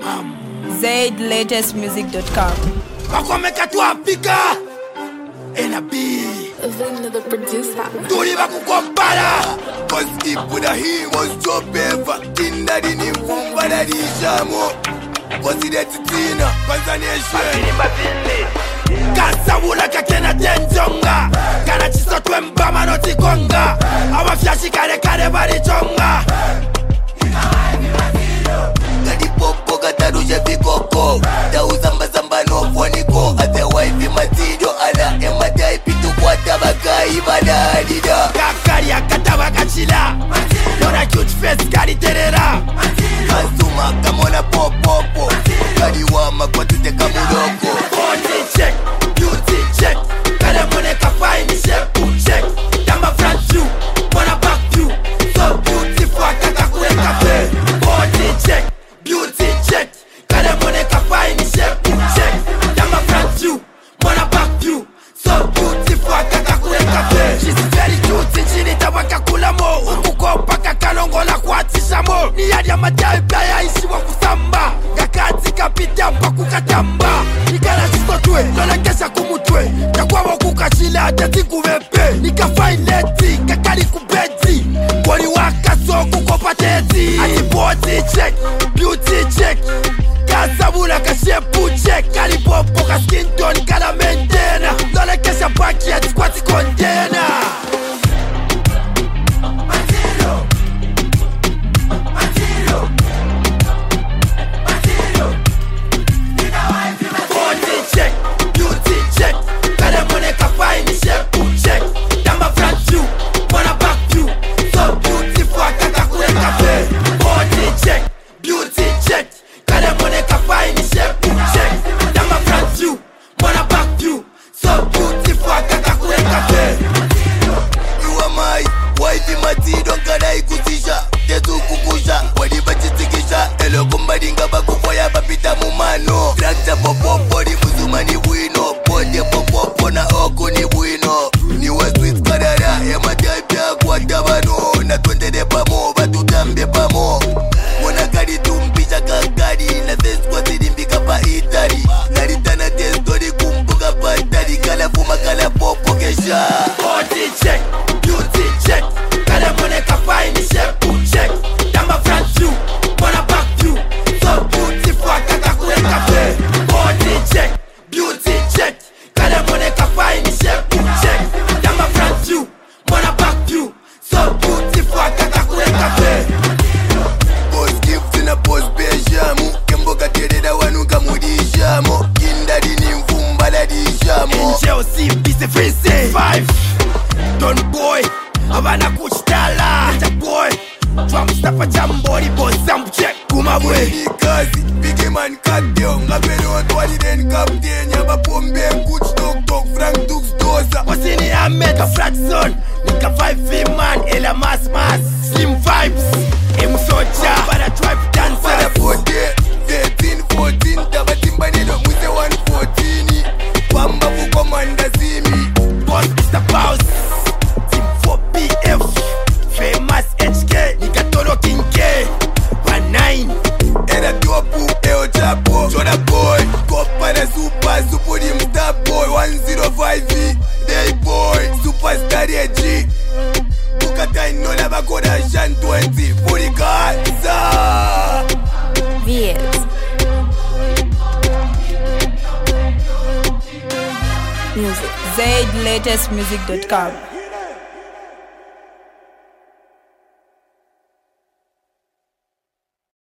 ZLatestmusic.com. Wakomeka tuafika NB Vina the producer. tuliva kukombala cause ipuda hii was job ever kindadi ni mvumba na dijamo considerate tina panzaneshwe kasabula kakena tenjonga kana chiso twembama notikonga abafyashi kare kare balichonga Gadi popo katarusha vikoko Tauzamba zamba no foniko Otherwise matido ala emadai pitu kwa tabakai madadida kakari akataba kachila Yona cute face kari terera Kasuma kamona popopo Gadi wama kwa tute kamudoko Body check, beauty check Kale moneka fine shape check Dama front view, wanna back view So beautiful kaka kuweka pe Body check, beauty check Kale moneka fine shape check Dama front view, wanna back view So beautiful kaka kuweka pe She's very cute nchini tabaka kula mo Ukuko paka kalongo la kuatisha mo Ni yadi ya madai playa ishi wa kusamba Kakati kapita mpaku katamba Nikala chistotwe, nolekesha kumutwe Takwa wakukashila atati kuvepe Nika fine leti, kakali kubeti Kwani wakaso kukopateti Ati body check, beauty check Kasabula kashepu check Kali popo ka skin tone kala mentena Nolekesha baki ati kwati kondena Body check, beauty check Kale moneka fine shape check Dama front view, wanna back view So beautiful kaka kuweka pe Body check, beauty check Kale moneka fine shape check Dama front view, wanna back view So beautiful kaka kuweka pe You are my wife matido nkadai kusisha Tezu kukusha Wadi bachitikisha Elo kumbadinga bakufoya papita mumano Trakta popopo ni muzuma ni wino Ponde popopo na oku ni wino Ni wa sweet kadara Ema taipia kwa tabano Na twende de pamo Batutambe pamo Mona kadi tumpisha kakadi Na sense kwa sidimbika pa itari Naritana testori kumbuka patari Kala fuma kala popo kesha Body check, beauty check Kale moneka fine shape check Dama front view, wanna back view So beautiful kaka kuweka pe Body check, beauty check Kale moneka fine shape check Dama front view, wanna back view So beautiful kaka kuweka pe Boss gift na boss bejamo Kembo katereda wanuka mudijamo Kindadi ni mfumba la dijamo NJOC, busy freeze 5 Don boy, abana kuchitala Jack boy, chwa Mustafa Jambori Bozambu check kumabwe Ni kazi, big man kateo Ngapere watwali den kapten Yaba pombe kuch tok tok Frank Dukes dosa Wasini Ahmed Fratson Nika 5V man Ela mas Slim vibes Emusoja Para tribe Para dancers 40, 13, 14 Tabatimba nido muse 114 Pamba fuko manda zimi Boss Mr. Boss Team 4PF Famous HK Nika Tolo King K 19 Era topu, eo chapo Choda boy, kopa na super Supu di mstar boy 105V Day boy, superstar ya G Bukata inola bakoda shan 20 Furikaza VS Music ZLatestmusic.com.